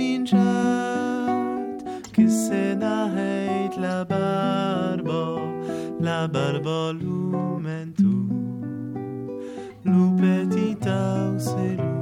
minjat che se na heit la barba lumentu lu petita ou c'est lu